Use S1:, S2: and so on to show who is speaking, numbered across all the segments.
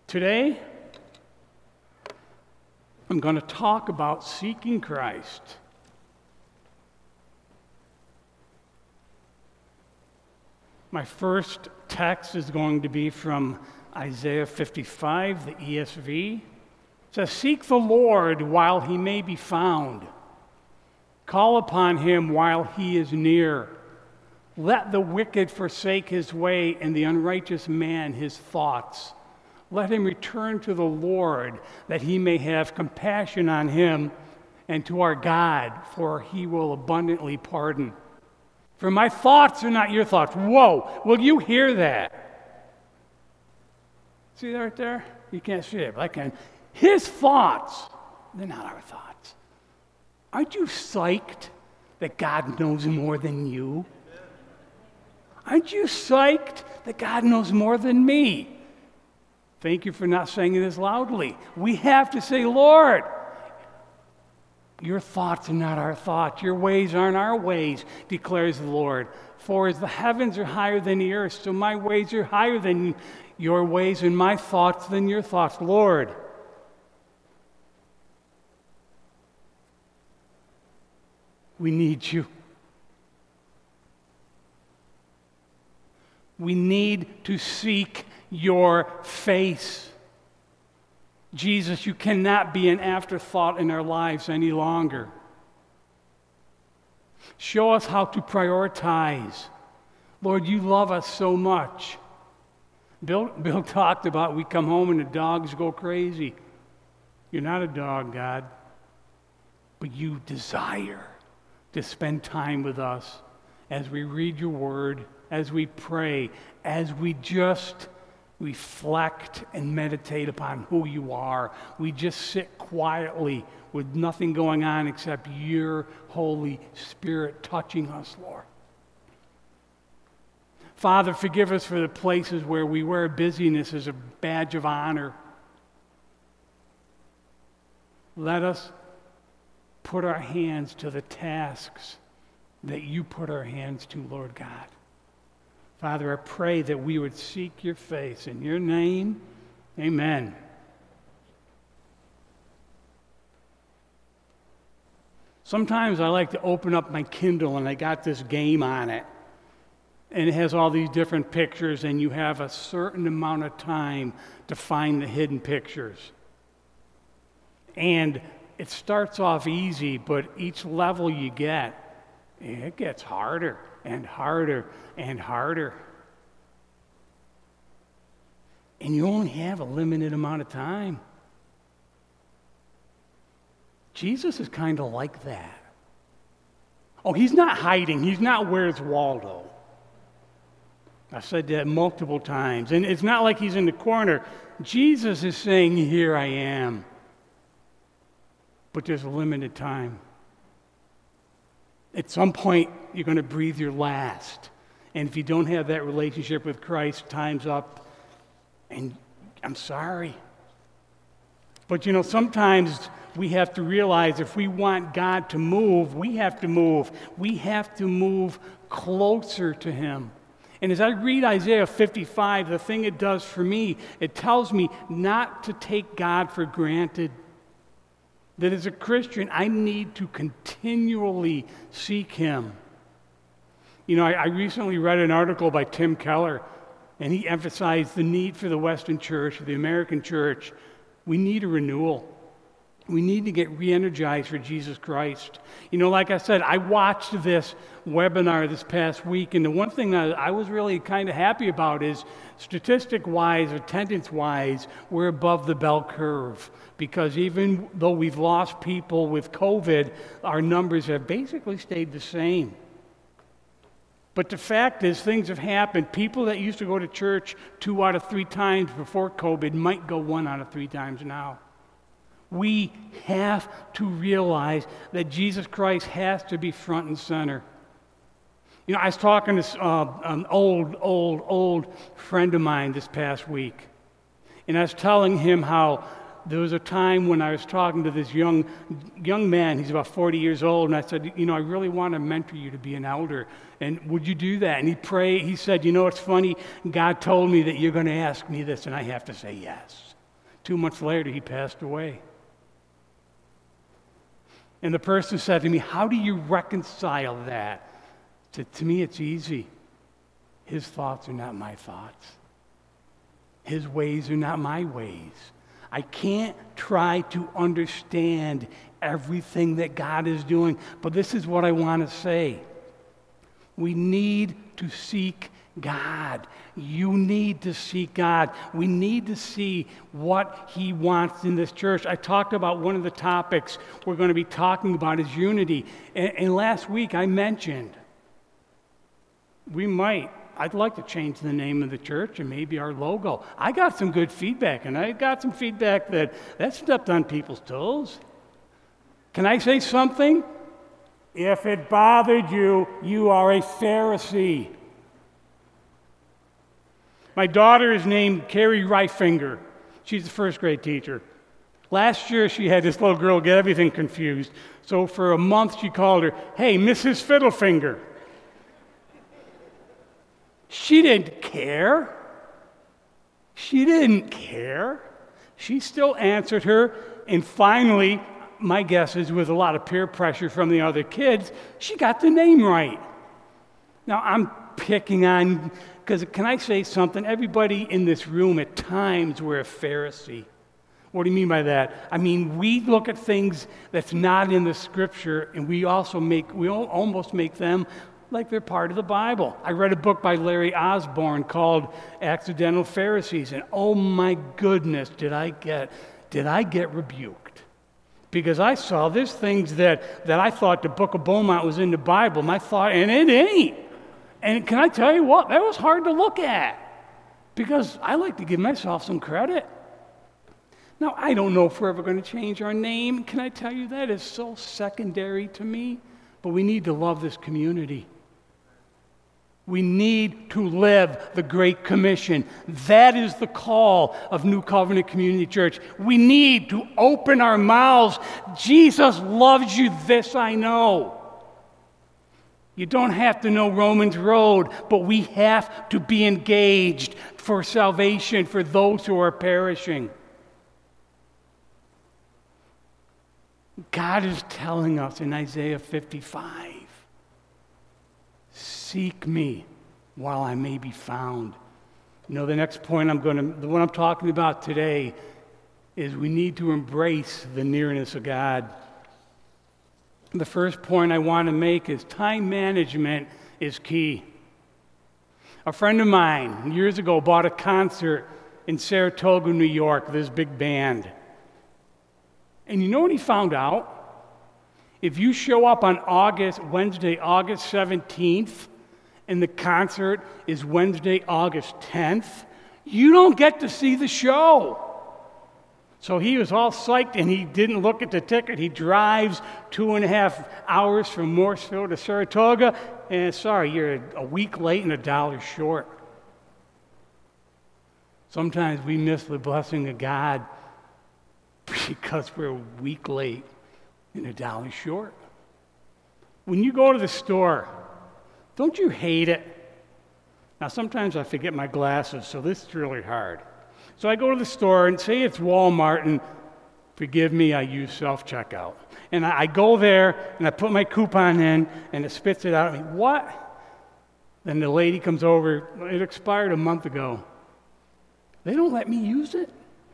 S1: Today, I'm going to talk about seeking Christ. My first text is going to be from Isaiah 55, the ESV. It says, "Seek the Lord while he may be found. Call upon him while he is near. Let the wicked forsake his way and the unrighteous man his thoughts. Let him return to the Lord, that he may have compassion on him, and to our God, for he will abundantly pardon. For my thoughts are not your thoughts." Whoa, will you hear that? See that right there? You can't see it, but I can. His thoughts, they're not our thoughts. Aren't you psyched that God knows more than you? Aren't you psyched that God knows more than me? Thank you for not saying this loudly. We have to say, Lord, your thoughts are not our thoughts. Your ways aren't our ways, declares the Lord. For as the heavens are higher than the earth, so my ways are higher than your ways and my thoughts than your thoughts. Lord, we need you. We need to seek your face. Jesus, you cannot be an afterthought in our lives any longer. Show us how to prioritize. Lord, you love us so much. Bill talked about we come home and the dogs go crazy. You're not a dog, God, but you desire to spend time with us as we read your word, as we pray, as we just reflect and meditate upon who you are. We just sit quietly with nothing going on except your Holy Spirit touching us, Lord. Father, forgive us for the places where we wear busyness as a badge of honor. Let us put our hands to the tasks that you put our hands to, Lord God. Father, I pray that we would seek your face. In your name, amen. Sometimes I like to open up my Kindle and I got this game on it. And it has all these different pictures, and you have a certain amount of time to find the hidden pictures. And it starts off easy, but each level you get, it gets harder and harder and harder. And you only have a limited amount of time. Jesus is kind of like that. Oh, he's not hiding. He's not Where's Waldo. I've said that multiple times. And it's not like he's in the corner. Jesus is saying, here I am. But there's a limited time. At some point, you're going to breathe your last. And if you don't have that relationship with Christ, time's up. And I'm sorry. But sometimes we have to realize if we want God to move, we have to move. We have to move closer to him. And as I read Isaiah 55, the thing it does for me, it tells me not to take God for granted. That as a Christian, I need to continually seek him. I recently read an article by Tim Keller, and he emphasized the need for the Western church, the American church. We need a renewal. We need to get re-energized for Jesus Christ. Like I said, I watched this webinar this past week, and the one thing that I was really kind of happy about is statistic-wise, attendance-wise, we're above the bell curve. Because even though we've lost people with COVID, our numbers have basically stayed the same. But the fact is, things have happened. People that used to go to church 2 out of 3 times before COVID might go 1 out of 3 times now. We have to realize that Jesus Christ has to be front and center. I was talking to an old friend of mine this past week, and I was telling him how there was a time when I was talking to this young man. He's about 40 years old, and I said, I really want to mentor you to be an elder, and would you do that? And he said, it's funny, God told me that you're going to ask me this, and I have to say yes. 2 months later, he passed away. And the person said to me, how do you reconcile that? I said, to me, it's easy. His thoughts are not my thoughts. His ways are not my ways. I can't try to understand everything that God is doing, but this is what I want to say. We need to seek God. You need to seek God. We need to see what He wants in this church. I talked about one of the topics we're going to be talking about is unity. And last week I mentioned I'd like to change the name of the church and maybe our logo. I got some good feedback, and I got some feedback that stepped on people's toes. Can I say something? If it bothered you, you are a Pharisee. My daughter is named Carrie Reifinger. She's a first grade teacher. Last year, she had this little girl get everything confused. So for a month, she called her, hey, Mrs. Fiddlefinger. She didn't care. She didn't care. She still answered her, and finally, my guess is with a lot of peer pressure from the other kids, she got the name right. Now, I'm picking on, because can I say something? Everybody in this room at times were a Pharisee. What do you mean by that? I mean, we look at things that's not in the Scripture, and we almost make them like they're part of the Bible. I read a book by Larry Osborne called Accidental Pharisees, and oh my goodness, did I get rebuked. Because I saw there's things that I thought the Book of Beaumont was in the Bible, and it ain't. And can I tell you what? That was hard to look at, because I like to give myself some credit. Now, I don't know if we're ever going to change our name. Can I tell you that is so secondary to me? But we need to love this community. We need to live the Great Commission. That is the call of New Covenant Community Church. We need to open our mouths. Jesus loves you, this I know. You don't have to know Romans Road, but we have to be engaged for salvation for those who are perishing. God is telling us in Isaiah 55, seek me while I may be found. You know, the next point the one I'm talking about today is we need to embrace the nearness of God. The first point I want to make is time management is key. A friend of mine years ago bought a concert in Saratoga, New York, this big band. And you know what he found out? If you show up on Wednesday, August 17th, and the concert is Wednesday, August 10th, you don't get to see the show. So he was all psyched, and he didn't look at the ticket. He drives 2.5 hours from Morrisville to Saratoga, and sorry, you're a week late and $1 short. Sometimes we miss the blessing of God because we're a week late and $1 short. When you go to the store, don't you hate it? Now, sometimes I forget my glasses, so this is really hard. So I go to the store and say it's Walmart, and forgive me, I use self-checkout. And I go there, and I put my coupon in, and it spits it out at me. What? Then the lady comes over. It expired a month ago. They don't let me use it.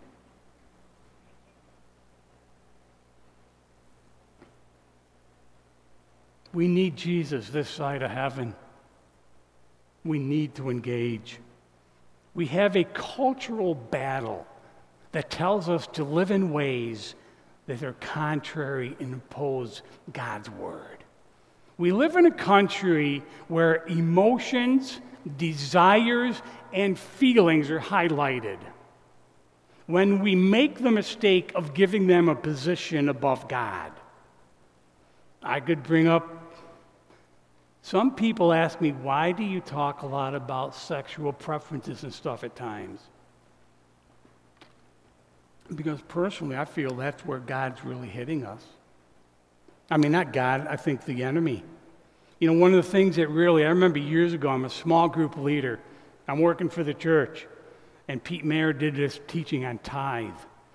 S1: We need Jesus this side of heaven. We need to engage. We have a cultural battle that tells us to live in ways that are contrary and oppose God's word. We live in a country where emotions, desires, and feelings are highlighted. When we make the mistake of giving them a position above God, I could bring up, some people ask me, why do you talk a lot about sexual preferences and stuff at times? Because personally, I feel that's where God's really hitting us. I mean, not God, I think the enemy. You know, one of the things that really, I remember years ago, I'm a small group leader. I'm working for the church, and Pete Mayer did this teaching on tithe.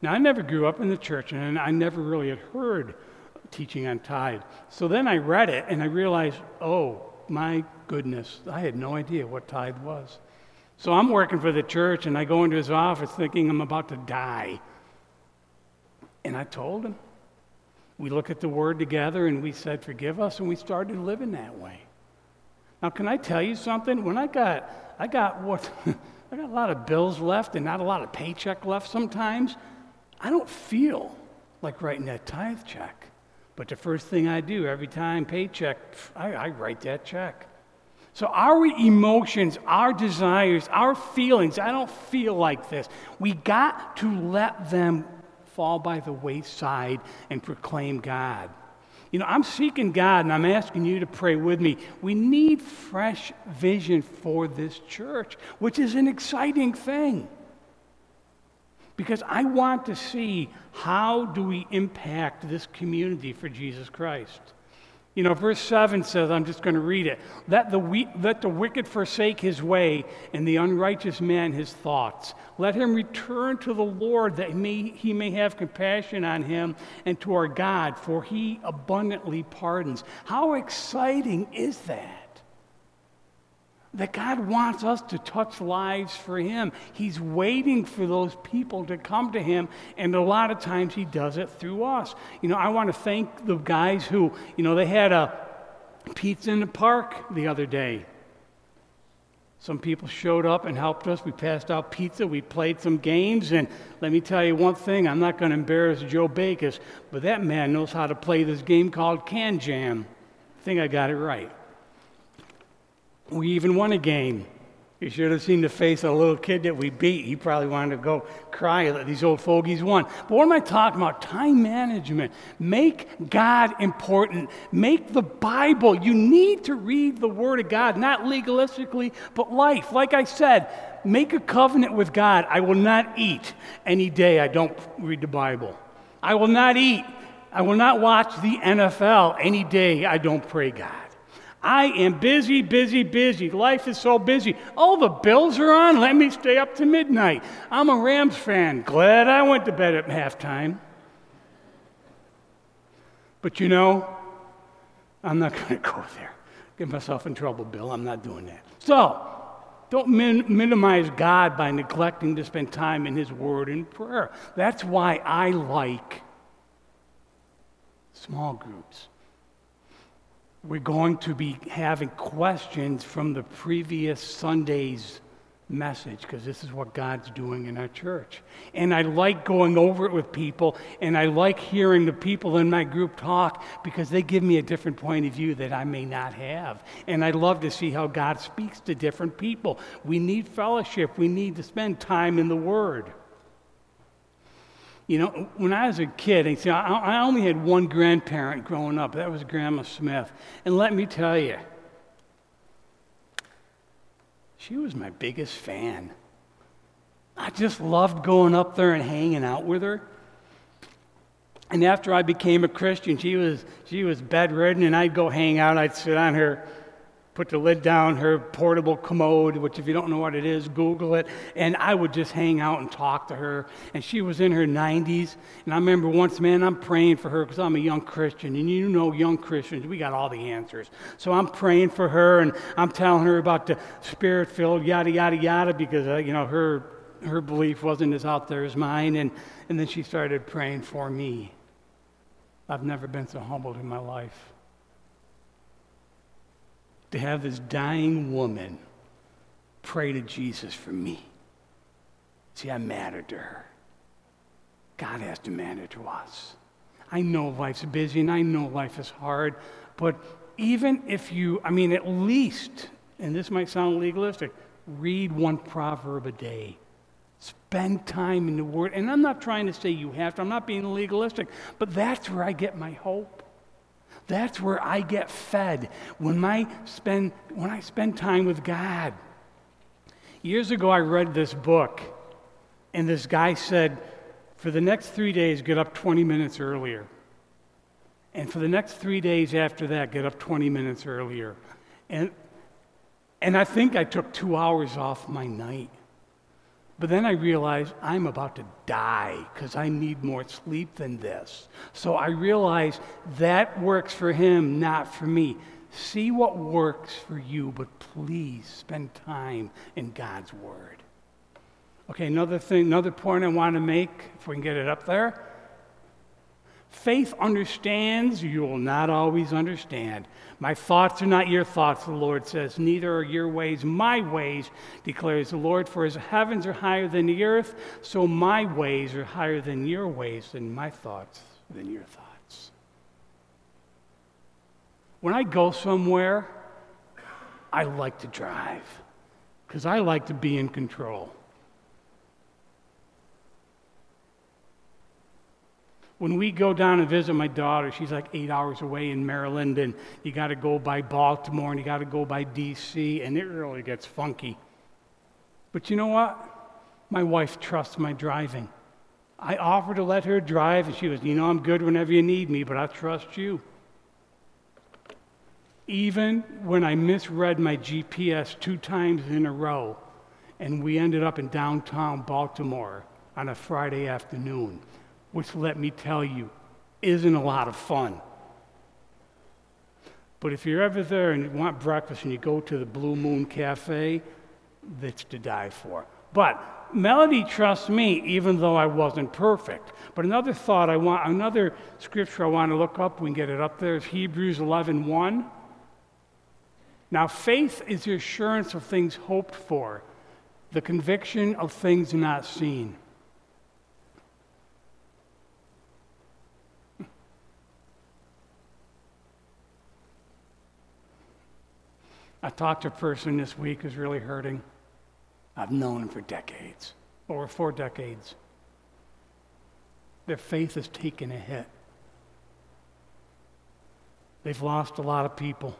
S1: Now, I never grew up in the church, and I never really had heard teaching on tithe. So then I read it, and I realized, oh, my goodness, I had no idea what tithe was. So I'm working for the church, and I go into his office thinking I'm about to die. And I told him. We looked at the Word together, and we said, forgive us, and we started living that way. Now, can I tell you something? When I got what I got a lot of bills left and not a lot of paycheck left sometimes, I don't feel like writing that tithe check. But the first thing I do every time paycheck, I write that check. So our emotions, our desires, our feelings, I don't feel like this. We got to let them fall by the wayside and proclaim God. You know, I'm seeking God, and I'm asking you to pray with me. We need fresh vision for this church, which is an exciting thing. Because I want to see how do we impact this community for Jesus Christ. You know, verse 7 says, I'm just going to read it. Let the wicked forsake his way, and the unrighteous man his thoughts. Let him return to the Lord, that he may have compassion on him, and to our God, for he abundantly pardons. How exciting is that? That God wants us to touch lives for him. He's waiting for those people to come to him, and a lot of times he does it through us. You know, I want to thank the guys who, you know, they had a pizza in the park the other day. Some people showed up and helped us. We passed out pizza. We played some games, and let me tell you one thing. I'm not going to embarrass Joe Bakis, but that man knows how to play this game called Can Jam. I think I got it right. We even won a game. You should have seen the face of a little kid that we beat. He probably wanted to go cry that these old fogies won. But what am I talking about? Time management. Make God important. Make the Bible. You need to read the Word of God, not legalistically, but life. Like I said, make a covenant with God. I will not eat any day I don't read the Bible. I will not eat. I will not watch the NFL any day I don't pray God. I am busy, busy, busy. Life is so busy. Oh, the Bills are on. Let me stay up to midnight. I'm a Rams fan. Glad I went to bed at halftime. But you know, I'm not going to go there. Get myself in trouble, Bill. I'm not doing that. So, don't minimize God by neglecting to spend time in his word and prayer. That's why I like small groups. We're going to be having questions from the previous Sunday's message, because this is what God's doing in our church. And I like going over it with people, and I like hearing the people in my group talk, because they give me a different point of view that I may not have. And I love to see how God speaks to different people. We need fellowship. We need to spend time in the Word. You know, when I was a kid, and see, I only had one grandparent growing up. That was Grandma Smith. And let me tell you, she was my biggest fan. I just loved going up there and hanging out with her. And after I became a Christian, she was bedridden, and I'd go hang out. I'd sit on her, put the lid down, her portable commode, which if you don't know what it is, Google it. And I would just hang out and talk to her. And she was in her 90s. And I remember once, man, I'm praying for her because I'm a young Christian. And you know, young Christians, we got all the answers. So I'm praying for her, and I'm telling her about the Spirit-filled yada, yada, yada, because, you know, her belief wasn't as out there as mine. And then she started praying for me. I've never been so humbled in my life. To have this dying woman pray to Jesus for me. See, I mattered to her. God has to matter to us. I know life's busy, and I know life is hard, but even if at least, and this might sound legalistic, read one proverb a day. Spend time in the Word. And I'm not trying to say you have to. I'm not being legalistic, but that's where I get my hope. That's where I get fed when I spend time with God. Years ago, I read this book, and this guy said, for the next 3 days, get up 20 minutes earlier. And for the next 3 days after that, get up 20 minutes earlier. And I think I took 2 hours off my night. But then I realized I'm about to die because I need more sleep than this. So I realized that works for him, not for me. See what works for you, but please spend time in God's Word. Okay, another point I want to make, if we can get it up there. Faith understands, you will not always understand. My thoughts are not your thoughts, the Lord says. Neither are your ways my ways, declares the Lord. For as heavens are higher than the earth, so my ways are higher than your ways, and my thoughts than your thoughts. When I go somewhere, I like to drive because I like to be in control. When we go down and visit my daughter, she's like 8 hours away in Maryland, and you got to go by Baltimore and you got to go by D.C., and it really gets funky. But you know what? My wife trusts my driving. I offer to let her drive, and she goes, I'm good whenever you need me, but I trust you. Even when I misread my GPS 2 times in a row, and we ended up in downtown Baltimore on a Friday afternoon, which, let me tell you, isn't a lot of fun. But if you're ever there and you want breakfast and you go to the Blue Moon Cafe, that's to die for. But Melody trusts me, even though I wasn't perfect. But another scripture I want to look up, we can get it up there, is Hebrews 11:1. Now, faith is the assurance of things hoped for, the conviction of things not seen. I talked to a person this week who's really hurting. I've known him for decades, over 4 decades. Their faith has taken a hit. They've lost a lot of people.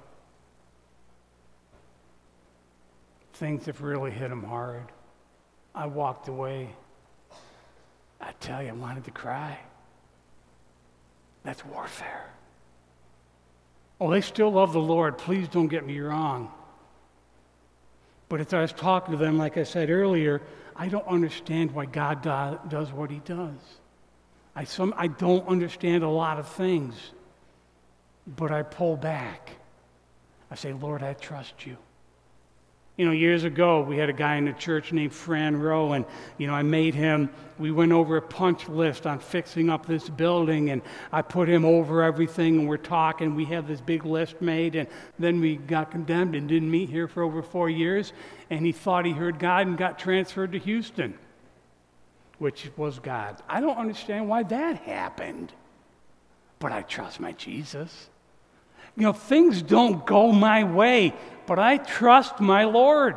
S1: Things have really hit them hard. I walked away. I tell you, I wanted to cry. That's warfare. Oh, they still love the Lord. Please don't get me wrong. But as I was talking to them, like I said earlier, I don't understand why God does what he does. I don't understand a lot of things, but I pull back. I say, Lord, I trust you. Years ago, we had a guy in the church named Fran Rowe, and, we went over a punch list on fixing up this building, and I put him over everything, and we're talking. We have this big list made, and then we got condemned and didn't meet here for over 4 years, and he thought he heard God and got transferred to Houston, which was God. I don't understand why that happened, but I trust my Jesus. Things don't go my way, but I trust my Lord.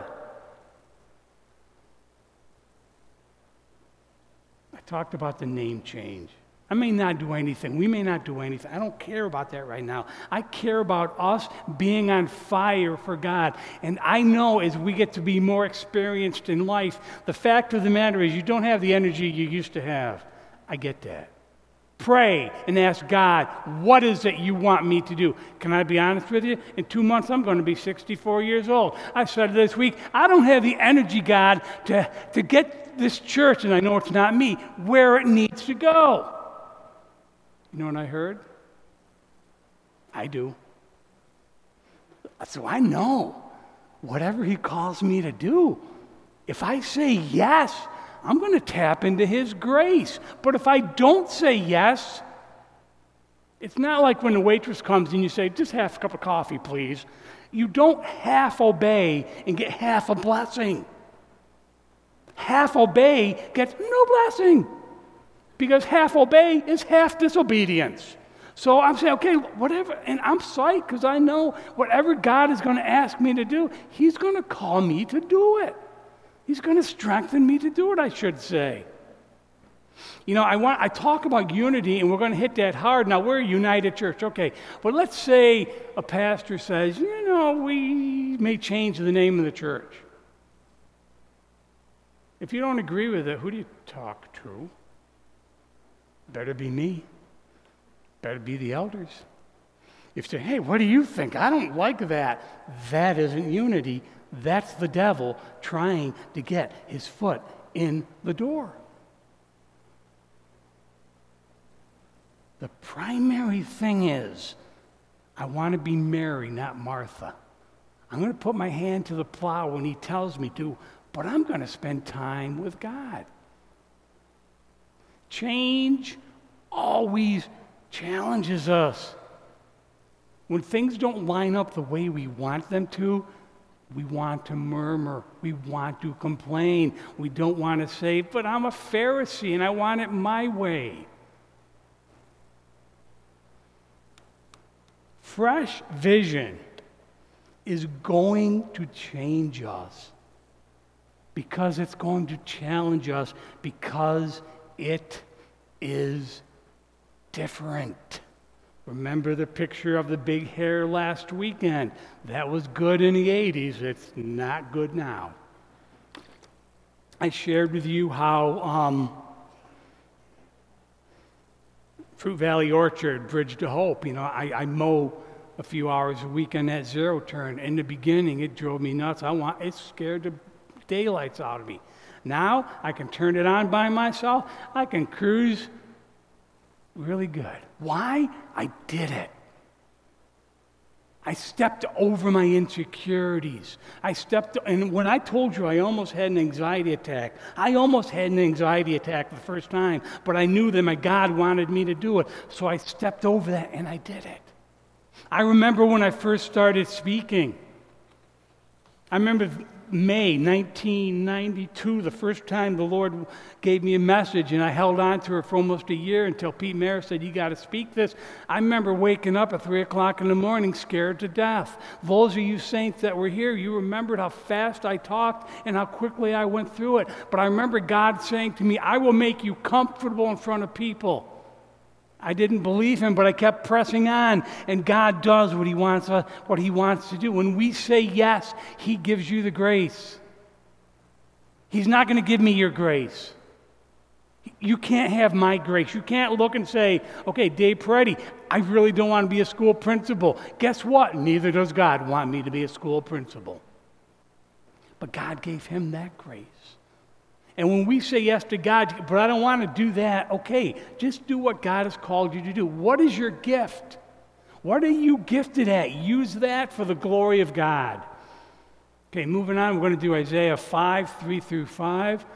S1: I talked about the name change. I may not do anything. We may not do anything. I don't care about that right now. I care about us being on fire for God. And I know as we get to be more experienced in life, the fact of the matter is you don't have the energy you used to have. I get that. Pray and ask God, what is it you want me to do? Can I be honest with you? In 2 months, I'm going to be 64 years old. I said this week, I don't have the energy, God, to get this church, and I know it's not me, where it needs to go. You know what I heard? I do. So I know whatever he calls me to do, if I say yes, I'm going to tap into his grace. But if I don't say yes, it's not like when the waitress comes and you say, just half a cup of coffee, please. You don't half obey and get half a blessing. Half obey gets no blessing because half obey is half disobedience. So I'm saying, okay, whatever, and I'm psyched because I know whatever God is going to ask me to do, he's going to call me to do it. He's going to strengthen me to do it, I should say. I talk about unity, and we're going to hit that hard. Now, we're a united church, okay. But let's say a pastor says, we may change the name of the church. If you don't agree with it, who do you talk to? Better be me. Better be the elders. If you say, hey, what do you think? I don't like that. That isn't unity. That's the devil trying to get his foot in the door. The primary thing is, I want to be Mary, not Martha. I'm going to put my hand to the plow when he tells me to, but I'm going to spend time with God. Change always challenges us. When things don't line up the way we want them to, we want to murmur. We want to complain. We don't want to say, but I'm a Pharisee and I want it my way. Fresh vision is going to change us because it's going to challenge us because it is different. Remember the picture of the big hair last weekend? That was good in the 80s. It's not good now. I shared with you how Fruit Valley Orchard, Bridge to Hope, I mow a few hours a week on that zero turn. In the beginning, it drove me nuts. It scared the daylights out of me. Now, I can turn it on by myself. I can cruise really good. Why? I did it. I stepped over my insecurities. And when I told you I almost had an anxiety attack, I almost had an anxiety attack the first time, but I knew that my God wanted me to do it. So I stepped over that and I did it. I remember when I first started speaking. I remember May 1992, the first time the Lord gave me a message, and I held on to it for almost a year until Pete Mayer said, you got to speak this. I remember waking up at 3 o'clock in the morning scared to death. Those of you saints that were here, you remembered how fast I talked and how quickly I went through it. But I remember God saying to me, I will make you comfortable in front of people. I didn't believe him, but I kept pressing on, and God does what he wants to do. When we say yes, he gives you the grace. He's not going to give me your grace. You can't have my grace. You can't look and say, okay, Dave Peretti, I really don't want to be a school principal. Guess what? Neither does God want me to be a school principal. But God gave him that grace. And when we say yes to God, but I don't want to do that, okay, just do what God has called you to do. What is your gift? What are you gifted at? Use that for the glory of God. Okay, moving on, we're going to do Isaiah 55, 3 through 5.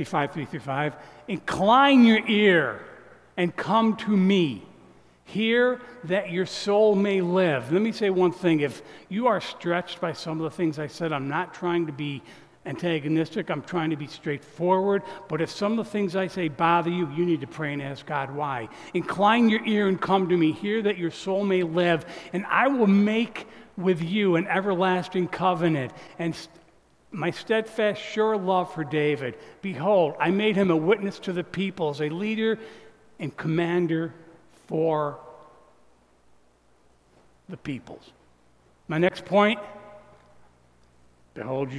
S1: Incline your ear and come to me. Hear that your soul may live. Let me say one thing. If you are stretched by some of the things I said, I'm not trying to be antagonistic. I'm trying to be straightforward. But if some of the things I say bother you, you need to pray and ask God why. Incline your ear and come to me. Hear that your soul may live. And I will make with you an everlasting covenant. And my steadfast, sure love for David. Behold, I made him a witness to the peoples, a leader and commander for the peoples. My next point, behold, you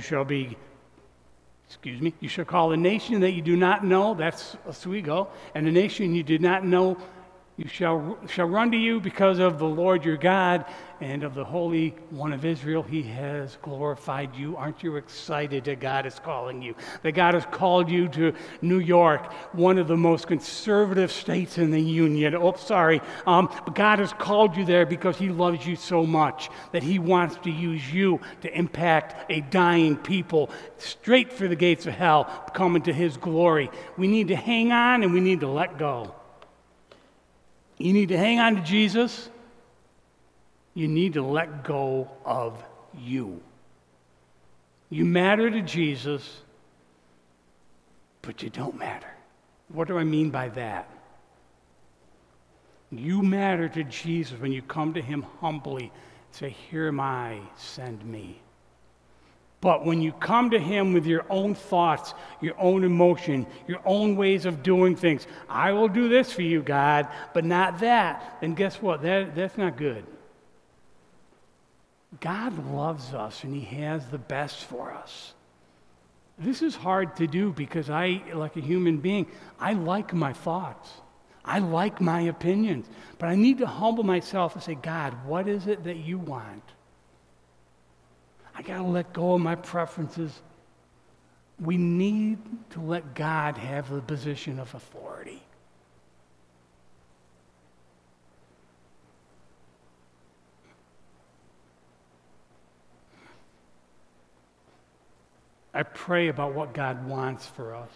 S1: shall call a nation that you do not know, that's Oswego, and a nation you did not know, you shall run to you because of the Lord your God and of the Holy One of Israel. He has glorified you. Aren't you excited that God is calling you? That God has called you to New York, one of the most conservative states in the Union. But God has called you there because he loves you so much that he wants to use you to impact a dying people straight for the gates of hell, coming to his glory. We need to hang on and we need to let go. You need to hang on to Jesus. You need to let go of you. You matter to Jesus, but you don't matter. What do I mean by that? You matter to Jesus when you come to him humbly and say, here am I, send me. But when you come to him with your own thoughts, your own emotion, your own ways of doing things, I will do this for you, God, but not that, then guess what? That's not good. God loves us and he has the best for us. This is hard to do because I, like a human being, I like my thoughts. I like my opinions. But I need to humble myself and say, God, what is it that you want? I got to let go of my preferences. We need to let God have the position of authority. I pray about what God wants for us.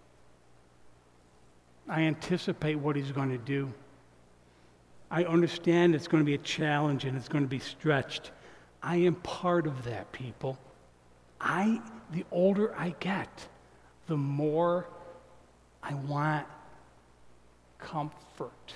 S1: I anticipate what he's going to do. I understand it's going to be a challenge and it's going to be stretched. I am part of that, people. The older I get, the more I want comfort.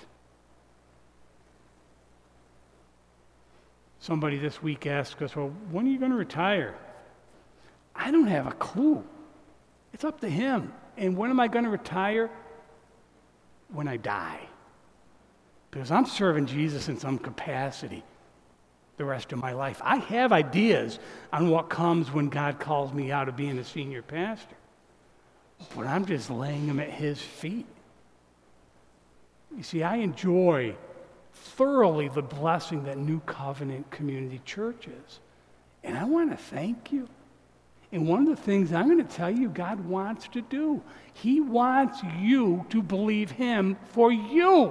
S1: Somebody this week asked us, well, when are you going to retire? I don't have a clue. It's up to him. And when am I going to retire? When I die. Because I'm serving Jesus in some capacity the rest of my life. I have ideas on what comes when God calls me out of being a senior pastor. But I'm just laying them at his feet. You see, I enjoy thoroughly the blessing that New Covenant Community Church is. And I want to thank you. And one of the things I'm going to tell you God wants to do, he wants you to believe him for you.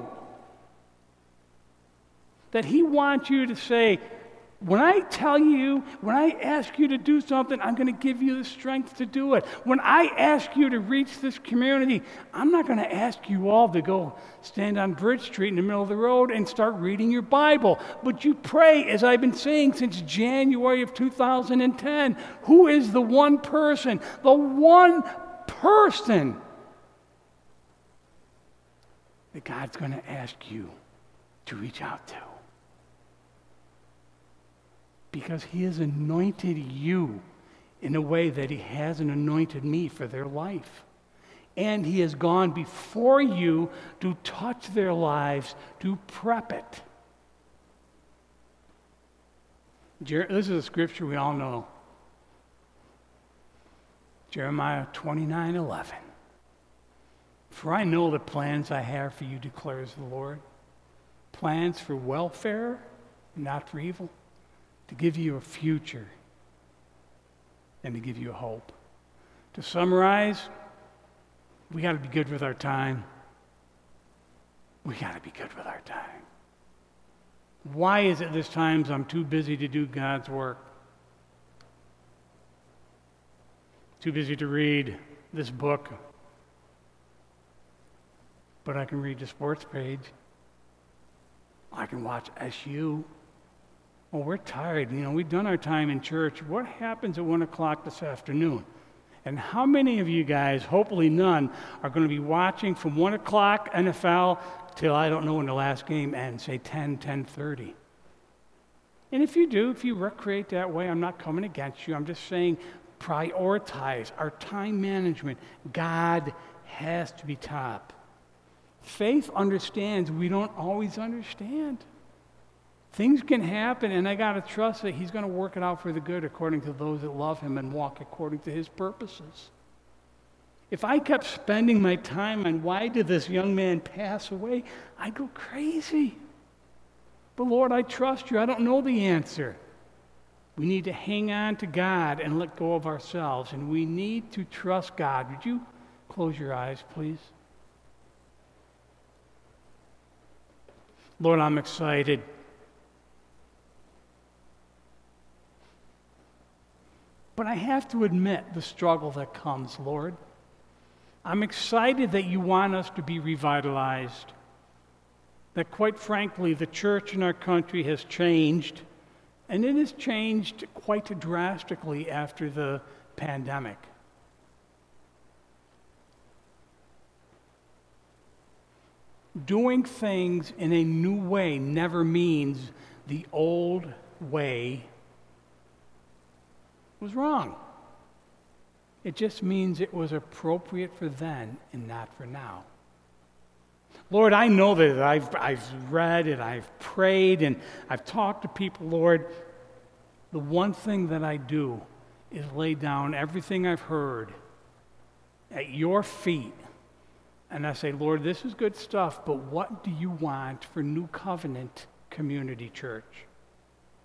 S1: That he wants you to say, when I tell you, when I ask you to do something, I'm going to give you the strength to do it. When I ask you to reach this community, I'm not going to ask you all to go stand on Bridge Street in the middle of the road and start reading your Bible. But you pray, as I've been saying since January of 2010, who is the one person that God's going to ask you to reach out to? Because he has anointed you in a way that he hasn't anointed me for their life. And he has gone before you to touch their lives, to prep it. This is a scripture we all know. Jeremiah 29:11. For I know the plans I have for you, declares the Lord. Plans for welfare, not for evil. To give you a future and to give you a hope. To summarize, we got to be good with our time. We got to be good with our time. Why is it there's times I'm too busy to do God's work? Too busy to read this book. But I can read the sports page. I can watch SU. Well, we're tired. We've done our time in church. What happens at 1 o'clock this afternoon? And how many of you guys, hopefully none, are going to be watching from 1 o'clock NFL till I don't know when the last game ends, say 10:30? And if you do, if you recreate that way, I'm not coming against you. I'm just saying prioritize our time management. God has to be top. Faith understands we don't always understand. Things can happen, and I got to trust that he's going to work it out for the good according to those that love him and walk according to his purposes. If I kept spending my time on why did this young man pass away, I'd go crazy. But Lord, I trust you. I don't know the answer. We need to hang on to God and let go of ourselves, and we need to trust God. Would you close your eyes, please? Lord, I'm excited. But I have to admit the struggle that comes, Lord. I'm excited that you want us to be revitalized. That quite frankly, the church in our country has changed, and it has changed quite drastically after the pandemic. Doing things in a new way never means the old way was wrong. It just means it was appropriate for then and not for now. Lord, I know that I've read and I've prayed and I've talked to people, Lord. The one thing that I do is lay down everything I've heard at your feet. And I say, Lord, this is good stuff, but what do you want for New Covenant Community Church?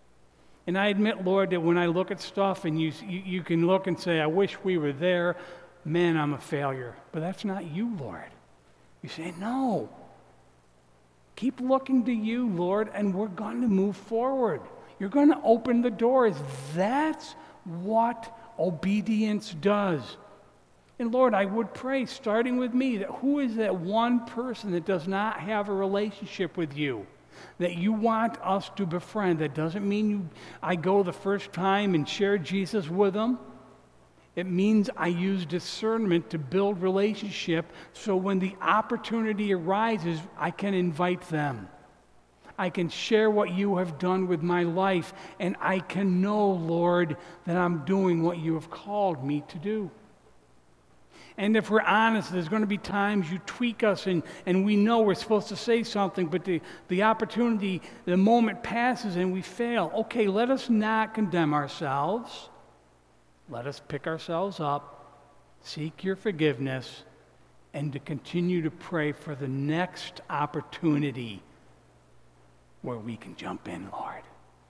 S1: And I admit, Lord, that when I look at stuff and you can look and say, I wish we were there, man, I'm a failure. But that's not you, Lord. You say, no. Keep looking to you, Lord, and we're going to move forward. You're going to open the doors. That's what obedience does. And Lord, I would pray, starting with me, that who is that one person that does not have a relationship with you, that you want us to befriend? That doesn't mean I go the first time and share Jesus with them. It means I use discernment to build relationship so when the opportunity arises, I can invite them. I can share what you have done with my life, and I can know, Lord, that I'm doing what you have called me to do. And if we're honest, there's going to be times you tweak us and we know we're supposed to say something, but the opportunity, the moment passes and we fail. Okay, let us not condemn ourselves. Let us pick ourselves up, seek your forgiveness, and to continue to pray for the next opportunity where we can jump in, Lord.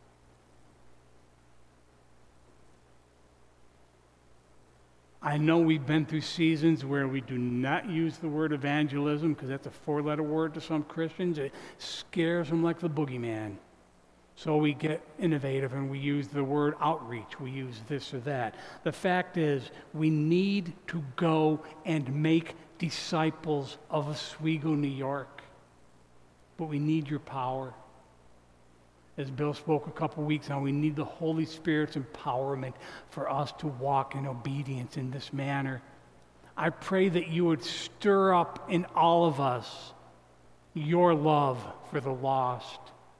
S1: I know we've been through seasons where we do not use the word evangelism because that's a four-letter word to some Christians. It scares them like the boogeyman. So we get innovative and we use the word outreach. We use this or that. The fact is, we need to go and make disciples of Oswego, New York. But we need your power. As Bill spoke a couple weeks ago, we need the Holy Spirit's empowerment for us to walk in obedience in this manner. I pray that you would stir up in all of us your love for the lost.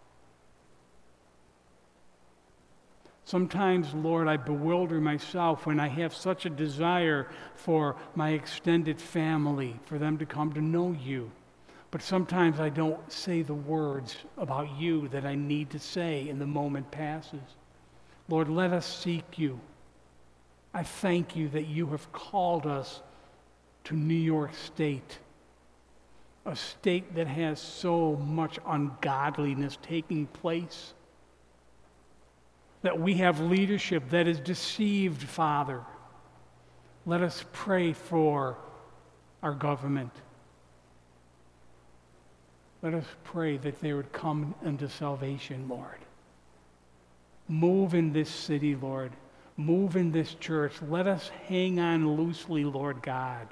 S1: Sometimes, Lord, I bewilder myself when I have such a desire for my extended family, for them to come to know you. But sometimes I don't say the words about you that I need to say and the moment passes. Lord, let us seek you. I thank you that you have called us to New York State, a state that has so much ungodliness taking place, that we have leadership that is deceived, Father. Let us pray for our government. Let us pray that they would come into salvation, Lord. Move in this city, Lord. Move in this church. Let us hang on loosely, Lord God.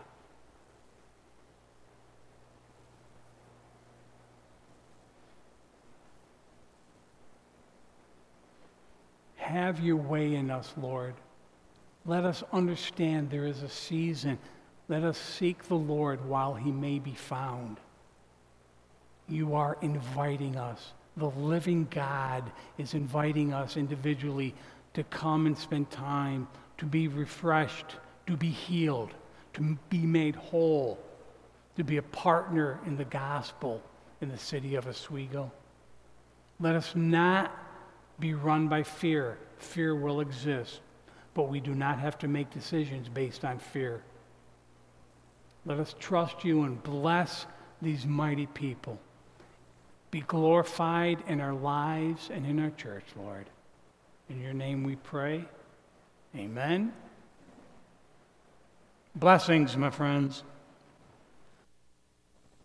S1: Have your way in us, Lord. Let us understand there is a season. Let us seek the Lord while he may be found. You are inviting us. The living God is inviting us individually to come and spend time, to be refreshed, to be healed, to be made whole, to be a partner in the gospel in the city of Oswego. Let us not be run by fear. Fear will exist, but we do not have to make decisions based on fear. Let us trust you and bless these mighty people. Be glorified in our lives and in our church, Lord. In your name we pray. Amen. Blessings, my friends.